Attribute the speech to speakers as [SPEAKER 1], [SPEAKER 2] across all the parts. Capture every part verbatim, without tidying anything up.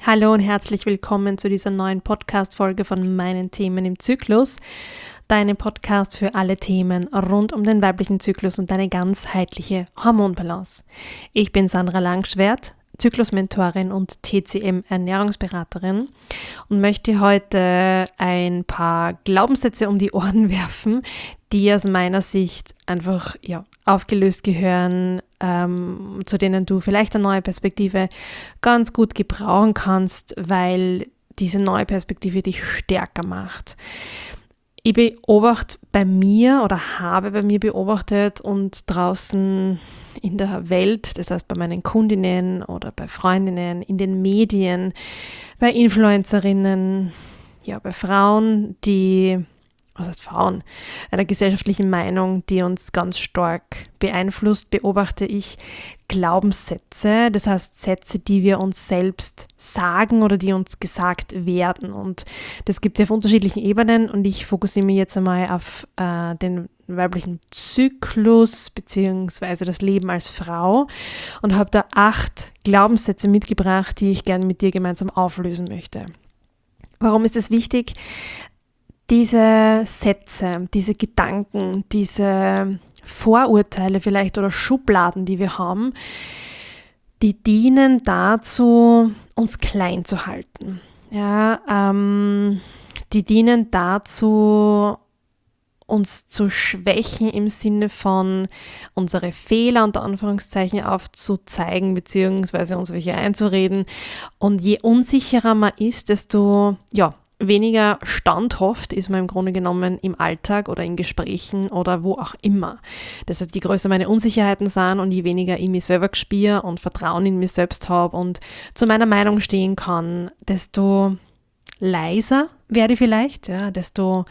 [SPEAKER 1] Hallo und herzlich willkommen zu dieser neuen Podcast-Folge von meinen Themen im Zyklus. Deinem Podcast für alle Themen rund um den weiblichen Zyklus und deine ganzheitliche Hormonbalance. Ich bin Sandra Langschwert, Zyklusmentorin und T C M-Ernährungsberaterin und möchte heute ein paar Glaubenssätze um die Ohren werfen, die aus meiner Sicht einfach ja, aufgelöst gehören, ähm, zu denen du vielleicht eine neue Perspektive ganz gut gebrauchen kannst, weil diese neue Perspektive dich stärker macht. Ich beobachte bei mir oder habe bei mir beobachtet und draußen in der Welt, das heißt bei meinen Kundinnen oder bei Freundinnen, in den Medien, bei Influencerinnen, ja, bei Frauen, die, was heißt Frauen, einer gesellschaftlichen Meinung, die uns ganz stark beeinflusst, beobachte ich Glaubenssätze, das heißt Sätze, die wir uns selbst sagen oder die uns gesagt werden. Und das gibt es auf unterschiedlichen Ebenen und ich fokussiere mich jetzt einmal auf äh, den weiblichen Zyklus bzw. das Leben als Frau und habe da acht Glaubenssätze mitgebracht, die ich gerne mit dir gemeinsam auflösen möchte. Warum ist es wichtig? Diese Sätze, diese Gedanken, diese Vorurteile vielleicht oder Schubladen, die wir haben, die dienen dazu, uns klein zu halten. Ja, ähm, die dienen dazu, uns zu schwächen im Sinne von unsere Fehler unter Anführungszeichen aufzuzeigen beziehungsweise uns welche einzureden. Und je unsicherer man ist, desto ja, weniger standhaft ist man im Grunde genommen im Alltag oder in Gesprächen oder wo auch immer. Das heißt, je größer meine Unsicherheiten sind und je weniger ich mich selber spüre und Vertrauen in mich selbst habe und zu meiner Meinung stehen kann, desto leiser werde ich vielleicht, ja, desto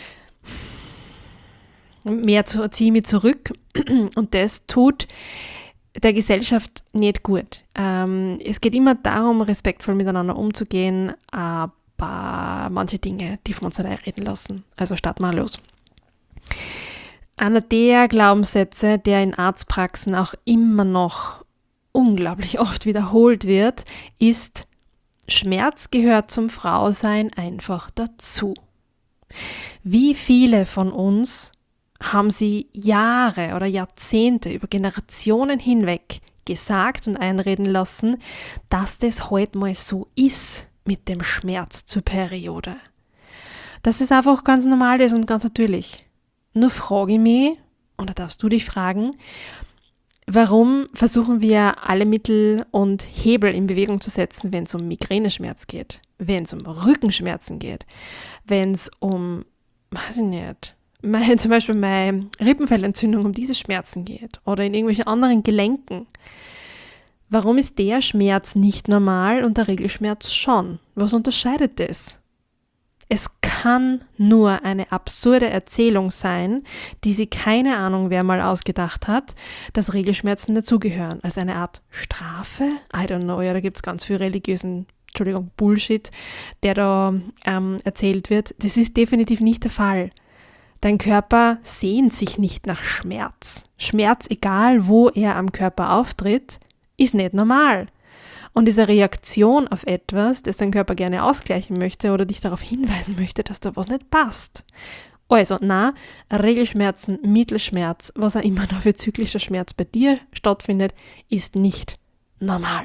[SPEAKER 1] mehr ziehe ich mich zurück und das tut der Gesellschaft nicht gut. Ähm, es geht immer darum, respektvoll miteinander umzugehen, aber manche Dinge dürfen wir uns nicht einreden lassen. Also starten wir los. Einer der Glaubenssätze, der in Arztpraxen auch immer noch unglaublich oft wiederholt wird, ist: Schmerz gehört zum Frausein einfach dazu. Wie viele von uns haben sie Jahre oder Jahrzehnte über Generationen hinweg gesagt und einreden lassen, dass das heute mal so ist mit dem Schmerz zur Periode. Dass es einfach ganz normal ist und ganz natürlich. Nur frage ich mich, oder darfst du dich fragen, warum versuchen wir alle Mittel und Hebel in Bewegung zu setzen, wenn es um Migräneschmerz geht, wenn es um Rückenschmerzen geht, wenn es um, weiß ich nicht, Meine, zum Beispiel meine Rippenfellentzündung, um diese Schmerzen geht oder in irgendwelchen anderen Gelenken. Warum ist der Schmerz nicht normal und der Regelschmerz schon? Was unterscheidet das? Es kann nur eine absurde Erzählung sein, die sich keine Ahnung wer mal ausgedacht hat, dass Regelschmerzen dazugehören. Als eine Art Strafe? I don't know, ja, da gibt es ganz viel religiösen, Entschuldigung, Bullshit, der da ähm, erzählt wird. Das ist definitiv nicht der Fall. Dein Körper sehnt sich nicht nach Schmerz. Schmerz, egal wo er am Körper auftritt, ist nicht normal. Und diese Reaktion auf etwas, das dein Körper gerne ausgleichen möchte oder dich darauf hinweisen möchte, dass da was nicht passt. Also, na, Regelschmerzen, Mittelschmerz, was auch immer noch für zyklischer Schmerz bei dir stattfindet, ist nicht normal.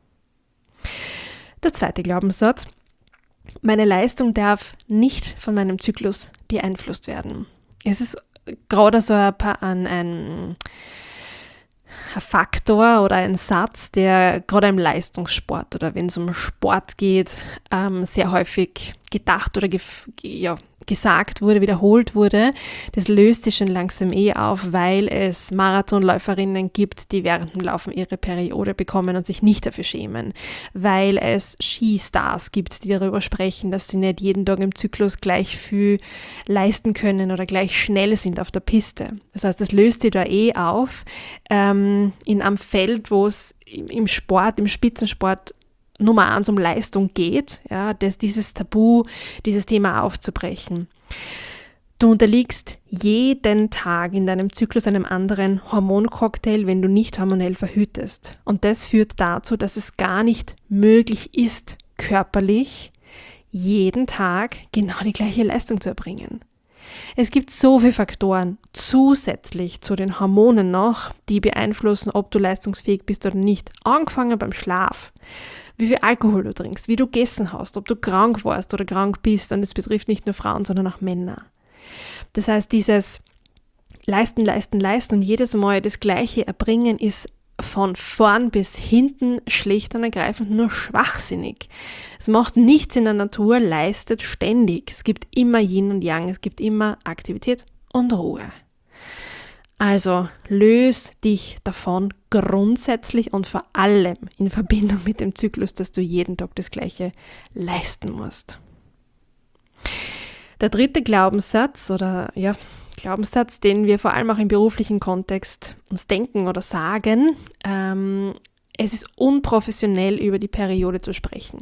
[SPEAKER 1] Der zweite Glaubenssatz: Meine Leistung darf nicht von meinem Zyklus beeinflusst werden. Es ist gerade so ein, ein, ein Faktor oder ein Satz, der gerade im Leistungssport oder wenn es um Sport geht, ähm, sehr häufig gedacht oder gef- ja, gesagt wurde, wiederholt wurde. Das löst sich schon langsam eh auf, weil es Marathonläuferinnen gibt, die während dem Laufen ihre Periode bekommen und sich nicht dafür schämen. Weil es Skistars gibt, die darüber sprechen, dass sie nicht jeden Tag im Zyklus gleich viel leisten können oder gleich schnell sind auf der Piste. Das heißt, das löst sich da eh auf ähm, in einem Feld, wo es im Sport, im Spitzensport Nummer eins um Leistung geht, ja, das, dieses Tabu, dieses Thema aufzubrechen. Du unterliegst jeden Tag in deinem Zyklus einem anderen Hormoncocktail, wenn du nicht hormonell verhütest. Und das führt dazu, dass es gar nicht möglich ist, körperlich jeden Tag genau die gleiche Leistung zu erbringen. Es gibt so viele Faktoren zusätzlich zu den Hormonen noch, die beeinflussen, ob du leistungsfähig bist oder nicht. Angefangen beim Schlaf, wie viel Alkohol du trinkst, wie du gegessen hast, ob du krank warst oder krank bist. Und es betrifft nicht nur Frauen, sondern auch Männer. Das heißt, dieses Leisten, Leisten, Leisten und jedes Mal das Gleiche erbringen ist von vorn bis hinten schlicht und ergreifend nur schwachsinnig. Es macht nichts in der Natur, leistet ständig. Es gibt immer Yin und Yang, es gibt immer Aktivität und Ruhe. Also löse dich davon grundsätzlich und vor allem in Verbindung mit dem Zyklus, dass du jeden Tag das Gleiche leisten musst. Der dritte Glaubenssatz oder ja, Glaubenssatz, den wir vor allem auch im beruflichen Kontext uns denken oder sagen, ähm, es ist unprofessionell, über die Periode zu sprechen.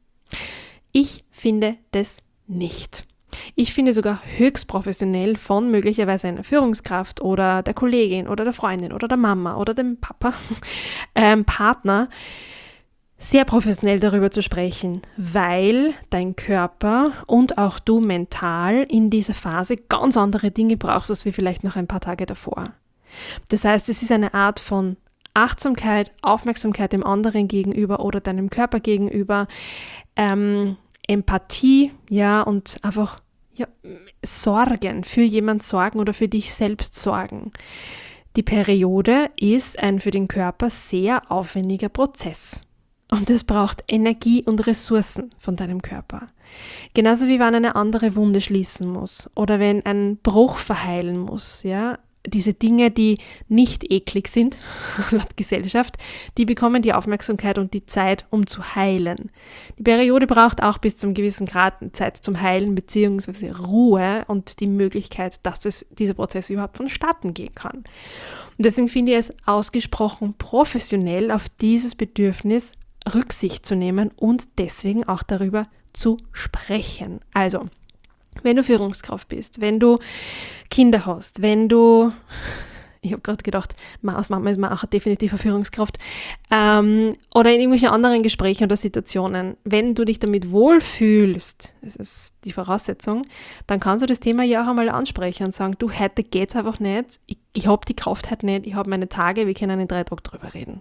[SPEAKER 1] Ich finde das nicht. Ich finde sogar höchst professionell von möglicherweise einer Führungskraft oder der Kollegin oder der Freundin oder der Mama oder dem Papa, ähm, Partner, sehr professionell darüber zu sprechen, weil dein Körper und auch du mental in dieser Phase ganz andere Dinge brauchst, als wie vielleicht noch ein paar Tage davor. Das heißt, es ist eine Art von Achtsamkeit, Aufmerksamkeit dem anderen gegenüber oder deinem Körper gegenüber, ähm, Empathie, ja, und einfach ja, Sorgen, für jemand sorgen oder für dich selbst sorgen. Die Periode ist ein für den Körper sehr aufwendiger Prozess. Und es braucht Energie und Ressourcen von deinem Körper. Genauso wie wenn eine andere Wunde schließen muss oder wenn ein Bruch verheilen muss, ja. Diese Dinge, die nicht eklig sind, laut Gesellschaft, die bekommen die Aufmerksamkeit und die Zeit, um zu heilen. Die Periode braucht auch bis zu einem gewissen Grad Zeit zum Heilen bzw. Ruhe und die Möglichkeit, dass es, dieser Prozess überhaupt vonstatten gehen kann. Und deswegen finde ich es ausgesprochen professionell, auf dieses Bedürfnis Rücksicht zu nehmen und deswegen auch darüber zu sprechen. Also, wenn du Führungskraft bist, wenn du Kinder hast, wenn du, ich habe gerade gedacht, als Mama ist man auch definitiv eine Führungskraft, ähm, oder in irgendwelchen anderen Gesprächen oder Situationen, wenn du dich damit wohlfühlst, das ist die Voraussetzung, dann kannst du das Thema ja auch einmal ansprechen und sagen, du, heute geht's einfach nicht, ich, ich habe die Kraft heute nicht, ich habe meine Tage, wir können in drei Tagen drüber reden.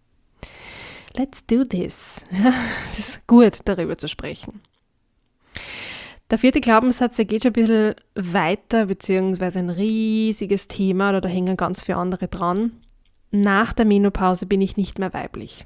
[SPEAKER 1] Let's do this. Es ist gut, darüber zu sprechen. Der vierte Glaubenssatz, der geht schon ein bisschen weiter, beziehungsweise ein riesiges Thema, oder da hängen ganz viele andere dran. Nach der Menopause bin ich nicht mehr weiblich.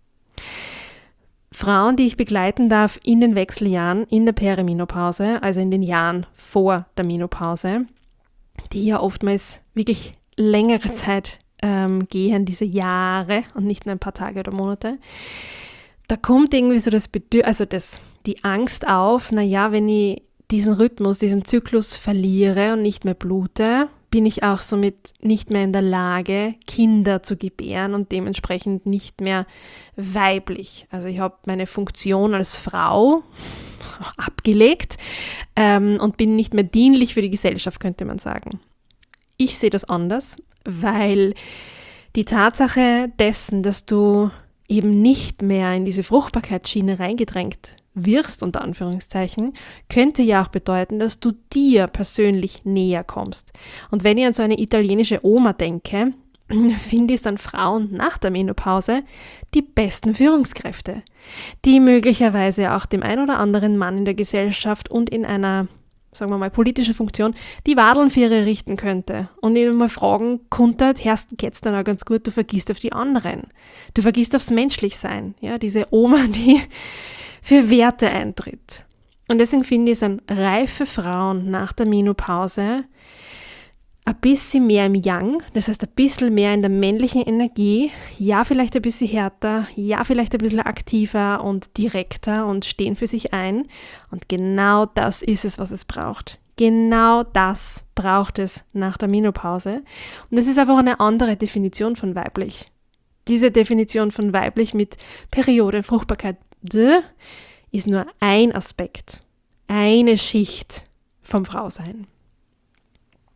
[SPEAKER 1] Frauen, die ich begleiten darf in den Wechseljahren, in der Perimenopause, also in den Jahren vor der Menopause, die ja oftmals wirklich längere Zeit ähm, gehen, diese Jahre und nicht nur ein paar Tage oder Monate, da kommt irgendwie so das Bedürfnis, also das, die Angst auf, naja, wenn ich diesen Rhythmus, diesen Zyklus verliere und nicht mehr blute, bin ich auch somit nicht mehr in der Lage, Kinder zu gebären und dementsprechend nicht mehr weiblich. Also ich habe meine Funktion als Frau abgelegt ähm, und bin nicht mehr dienlich für die Gesellschaft, könnte man sagen. Ich sehe das anders, weil die Tatsache dessen, dass du eben nicht mehr in diese Fruchtbarkeitsschiene reingedrängt wirst, unter Anführungszeichen, könnte ja auch bedeuten, dass du dir persönlich näher kommst. Und wenn ich an so eine italienische Oma denke, finde ich dann Frauen nach der Menopause die besten Führungskräfte, die möglicherweise auch dem ein oder anderen Mann in der Gesellschaft und in einer, sagen wir mal, politischen Funktion die Wadeln für ihre richten könnte und ihnen mal fragen konnte, Herrst, geht's dann auch ganz gut, du vergisst auf die anderen. Du vergisst aufs Menschlichsein. Ja, diese Oma, die für Werte eintritt. Und deswegen finde ich, sind reife Frauen nach der Menopause ein bisschen mehr im Yang, das heißt ein bisschen mehr in der männlichen Energie, ja vielleicht ein bisschen härter, ja vielleicht ein bisschen aktiver und direkter und stehen für sich ein. Und genau das ist es, was es braucht. Genau das braucht es nach der Menopause. Und das ist einfach eine andere Definition von weiblich. Diese Definition von weiblich mit Periode, Fruchtbarkeit, ist nur ein Aspekt, eine Schicht vom Frausein.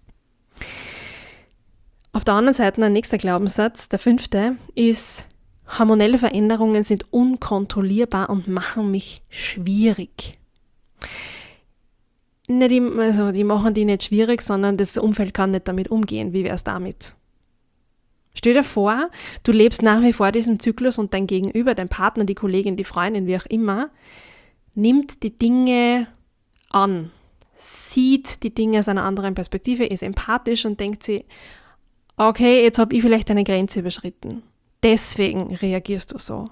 [SPEAKER 1] Auf der anderen Seite, ein nächster Glaubenssatz, der fünfte, ist Hormonelle Veränderungen sind unkontrollierbar und machen mich schwierig. Nicht im, also die machen die nicht schwierig, sondern das Umfeld kann nicht damit umgehen. Wie wäre es damit? Stell dir vor, du lebst nach wie vor diesen Zyklus und dein Gegenüber, dein Partner, die Kollegin, die Freundin, wie auch immer, nimmt die Dinge an, sieht die Dinge aus einer anderen Perspektive, ist empathisch und denkt sich, okay, jetzt habe ich vielleicht eine Grenze überschritten. Deswegen reagierst du so.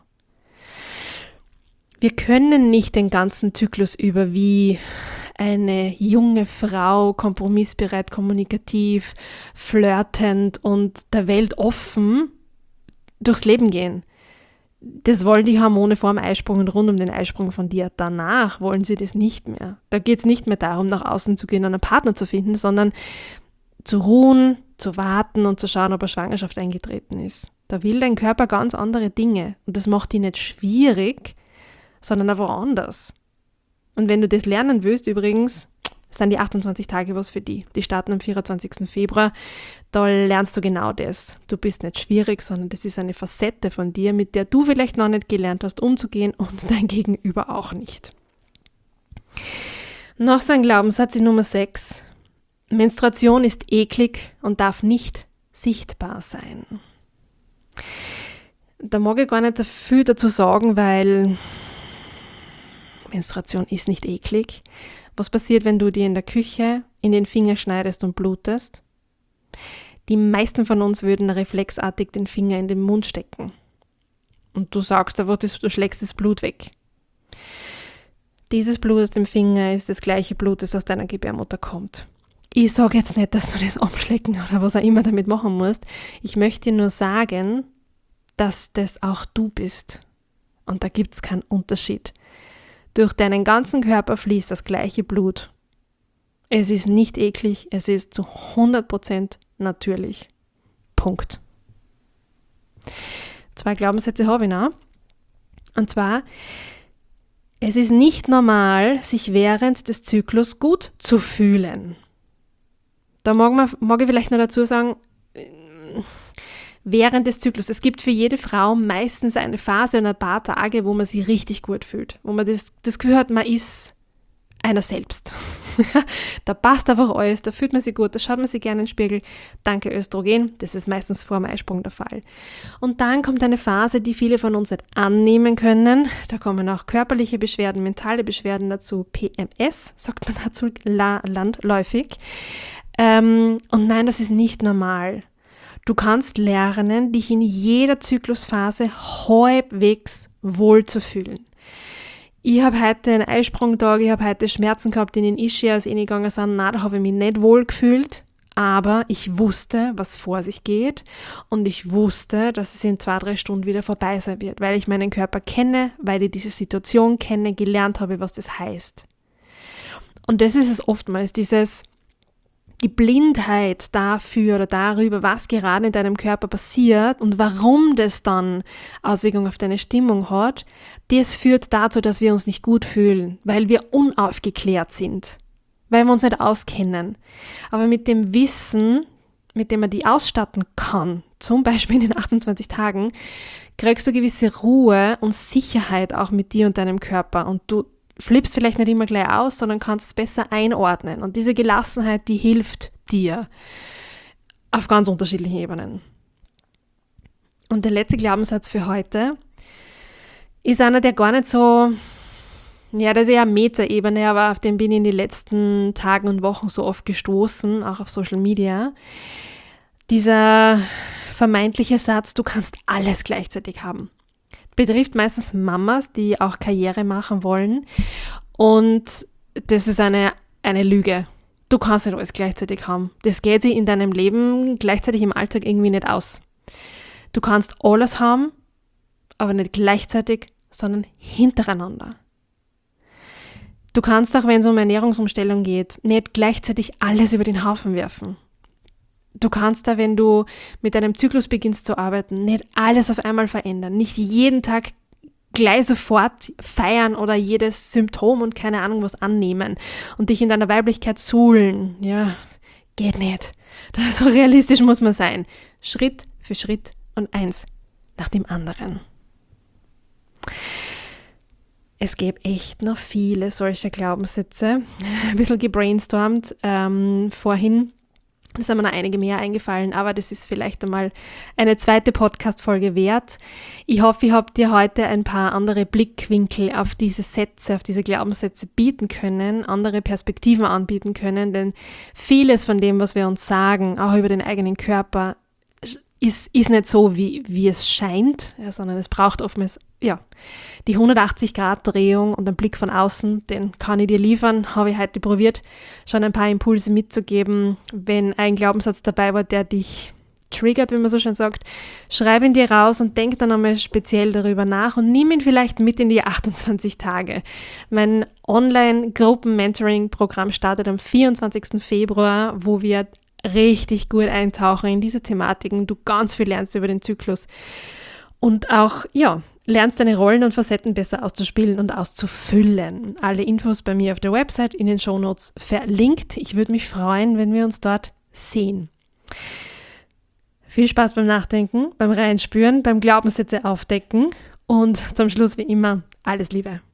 [SPEAKER 1] Wir können nicht den ganzen Zyklus über wie eine junge Frau, kompromissbereit, kommunikativ, flirtend und der Welt offen durchs Leben gehen. Das wollen die Hormone vor dem Eisprung und rund um den Eisprung von dir. Danach wollen sie das nicht mehr. Da geht es nicht mehr darum, nach außen zu gehen und einen Partner zu finden, sondern zu ruhen, zu warten und zu schauen, ob eine Schwangerschaft eingetreten ist. Da will dein Körper ganz andere Dinge. Und das macht dich nicht schwierig, sondern einfach anders. Und wenn du das lernen willst, übrigens, sind die achtundzwanzig Tage was für die. Die starten am vierundzwanzigsten Februar. Da lernst du genau das. Du bist nicht schwierig, sondern das ist eine Facette von dir, mit der du vielleicht noch nicht gelernt hast, umzugehen und dein Gegenüber auch nicht. Noch so ein Glaubenssatz in Nummer sechs. Menstruation ist eklig und darf nicht sichtbar sein. Da mag ich gar nicht viel dazu sagen, weil Menstruation ist nicht eklig. Was passiert, wenn du dir in der Küche in den Finger schneidest und blutest? Die meisten von uns würden reflexartig den Finger in den Mund stecken. Und du sagst einfach, du schlägst das Blut weg. Dieses Blut aus dem Finger ist das gleiche Blut, das aus deiner Gebärmutter kommt. Ich sage jetzt nicht, dass du das abschlecken oder was auch immer damit machen musst. Ich möchte dir nur sagen, dass das auch du bist. Und da gibt es keinen Unterschied. Durch deinen ganzen Körper fließt das gleiche Blut. Es ist nicht eklig, es ist zu hundert Prozent natürlich. Punkt. Zwei Glaubenssätze habe ich noch. Und zwar, es ist nicht normal, sich während des Zyklus gut zu fühlen. Da mag, man, mag ich vielleicht noch dazu sagen, während des Zyklus. Es gibt für jede Frau meistens eine Phase und ein paar Tage, wo man sich richtig gut fühlt. Wo man das, das Gefühl hat, man ist einer selbst. Da passt einfach alles, da fühlt man sich gut, da schaut man sich gerne in den Spiegel. Danke Östrogen, das ist meistens vor dem Eisprung der Fall. Und dann kommt eine Phase, die viele von uns nicht annehmen können. Da kommen auch körperliche Beschwerden, mentale Beschwerden dazu, P M S, sagt man dazu la- landläufig. Ähm, und nein, das ist nicht normal. Du kannst lernen, dich in jeder Zyklusphase halbwegs wohlzufühlen. Ich habe heute einen Eisprungtag, ich habe heute Schmerzen gehabt in den Ischias, die reingegangen sind. Nein, da habe ich mich nicht wohl gefühlt, aber ich wusste, was vor sich geht und ich wusste, dass es in zwei, drei Stunden wieder vorbei sein wird, weil ich meinen Körper kenne, weil ich diese Situation kenne, gelernt habe, was das heißt. Und das ist es oftmals, dieses die Blindheit dafür oder darüber, was gerade in deinem Körper passiert und warum das dann Auswirkungen auf deine Stimmung hat, das führt dazu, dass wir uns nicht gut fühlen, weil wir unaufgeklärt sind, weil wir uns nicht auskennen. Aber mit dem Wissen, mit dem man die ausstatten kann, zum Beispiel in den achtundzwanzig Tagen, kriegst du gewisse Ruhe und Sicherheit auch mit dir und deinem Körper und du flippst vielleicht nicht immer gleich aus, sondern kannst es besser einordnen. Und diese Gelassenheit, die hilft dir auf ganz unterschiedlichen Ebenen. Und der letzte Glaubenssatz für heute ist einer, der gar nicht so, ja, das ist eher Meta-Ebene, aber auf den bin ich in den letzten Tagen und Wochen so oft gestoßen, auch auf Social Media. Dieser vermeintliche Satz, du kannst alles gleichzeitig haben. Betrifft meistens Mamas, die auch Karriere machen wollen und das ist eine, eine Lüge. Du kannst nicht alles gleichzeitig haben. Das geht sich in deinem Leben gleichzeitig im Alltag irgendwie nicht aus. Du kannst alles haben, aber nicht gleichzeitig, sondern hintereinander. Du kannst auch, wenn es um Ernährungsumstellung geht, nicht gleichzeitig alles über den Haufen werfen. Du kannst da, wenn du mit deinem Zyklus beginnst zu arbeiten, nicht alles auf einmal verändern. Nicht jeden Tag gleich sofort feiern oder jedes Symptom und keine Ahnung was annehmen und dich in deiner Weiblichkeit suhlen. Ja, geht nicht. So realistisch muss man sein. Schritt für Schritt und eins nach dem anderen. Es gäbe echt noch viele solcher Glaubenssätze. Ein bisschen gebrainstormt ähm, vorhin. Da sind mir noch einige mehr eingefallen, aber das ist vielleicht einmal eine zweite Podcast-Folge wert. Ich hoffe, ich habe dir heute ein paar andere Blickwinkel auf diese Sätze, auf diese Glaubenssätze bieten können, andere Perspektiven anbieten können, denn vieles von dem, was wir uns sagen, auch über den eigenen Körper, ist, ist nicht so, wie, wie es scheint, ja, sondern es braucht oftmals ja, die hundertachtzig-Grad-Drehung und einen Blick von außen, den kann ich dir liefern, habe ich heute probiert, schon ein paar Impulse mitzugeben. Wenn ein Glaubenssatz dabei war, der dich triggert, wie man so schön sagt, schreib ihn dir raus und denk dann einmal speziell darüber nach und nimm ihn vielleicht mit in die achtundzwanzig Tage. Mein Online-Gruppen-Mentoring-Programm startet am vierundzwanzigsten Februar, wo wir richtig gut eintauchen in diese Thematiken, du ganz viel lernst über den Zyklus und auch, ja, lernst deine Rollen und Facetten besser auszuspielen und auszufüllen. Alle Infos bei mir auf der Website in den Shownotes verlinkt. Ich würde mich freuen, wenn wir uns dort sehen. Viel Spaß beim Nachdenken, beim Reinspüren, beim Glaubenssätze aufdecken und zum Schluss wie immer alles Liebe.